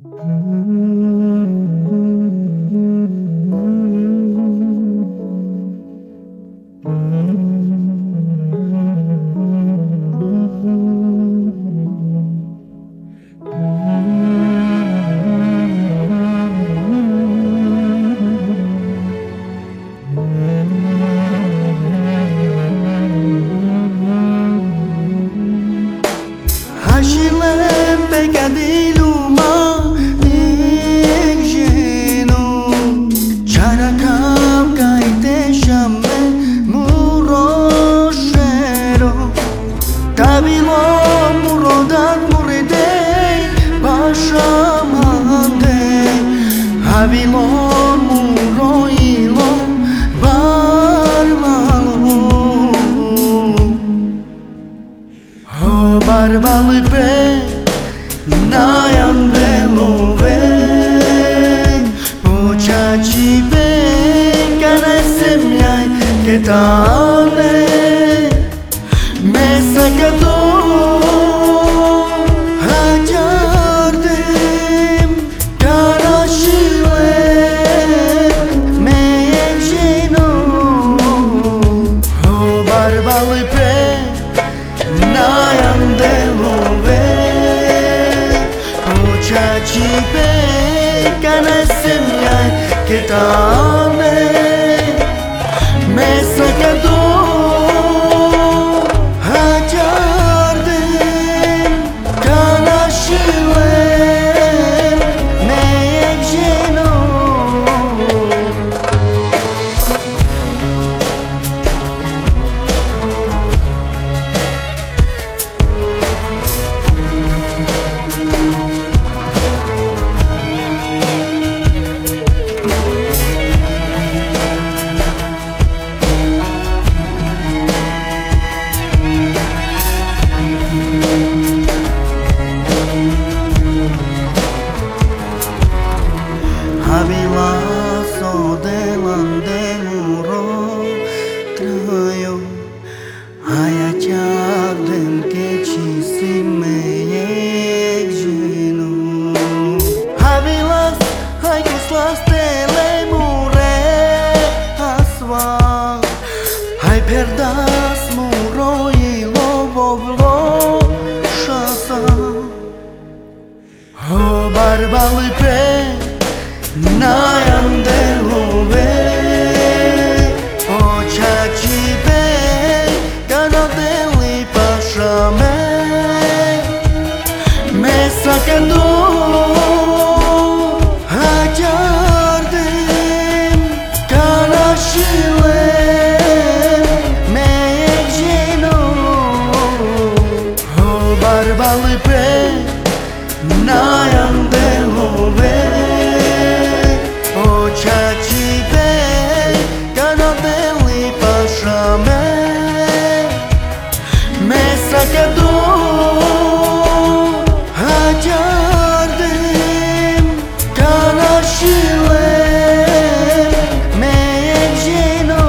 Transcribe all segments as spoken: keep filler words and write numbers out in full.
Havilon muroilon barbalu Ho barbalu pe nayan velove O chachi pe kana semyai ketane Mesa kato Chachi pe kana semyai ketane Mesa kato hajardim kana shile meyek jeno Havilaso delante muro trayo Hayacadem que chisimeyek jenu Havilas haykislas tele mure asva Hay perdas muro ilo boblo shasa Ho barbalı pe Nayan delove O chachi pe Kana deli paşame Mesa kendo Hajardim Kana şile Meyek jeno O barbalı pe Nayan delove Chachi pe kana deli paşame Mesa kado hajardim kana shile meyek jeno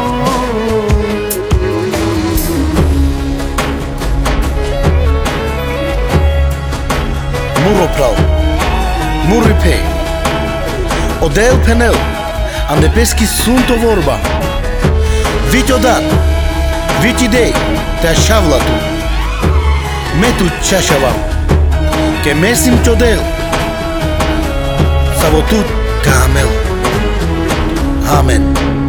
Muro prav, muri pe Odel penel, ande peski sunto vorba Viti odat, viti dei, te shavlatu Metu chashavam, ke mesim chodel Savotut kamel Amen